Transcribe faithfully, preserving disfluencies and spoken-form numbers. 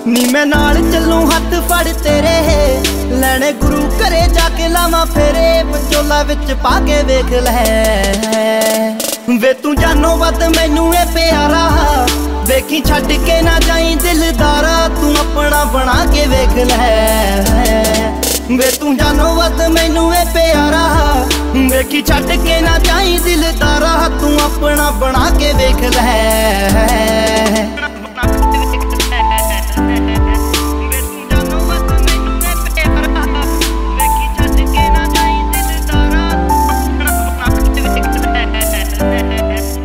ਨੀ मैं नाल चलूं हथ फड़ तेरे लैने गुरु घरे जाके लावां फेरे विचोला विच पा के वेख लै वे तू जानो वध मैनू ए प्यारा वेखी छड्ड के ना जाई दिलदारा तू अपना बना के वेख लै वे तू जानो वध मैनू ए प्यारा वेखी छड्ड के ना जाई दिलदारा तू अपना बना के वेख लै।